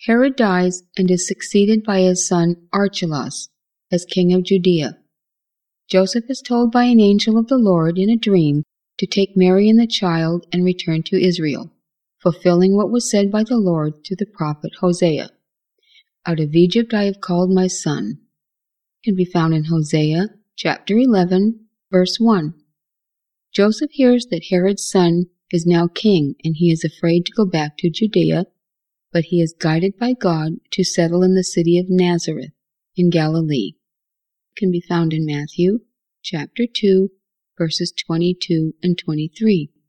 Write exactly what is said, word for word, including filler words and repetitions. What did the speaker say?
Herod dies and is succeeded by his son Archelaus as king of Judea. Joseph is told by an angel of the Lord in a dream to take Mary and the child and return to Israel, fulfilling what was said by the Lord through the prophet Hosea. Out of Egypt I have called my son. It can be found in Hosea chapter eleven, verse one. Joseph hears that Herod's son is now king, and he is afraid to go back to Judea, but he is guided by God to settle in the city of Nazareth in Galilee. It can be found in Matthew chapter two, verses twenty-two and twenty-three.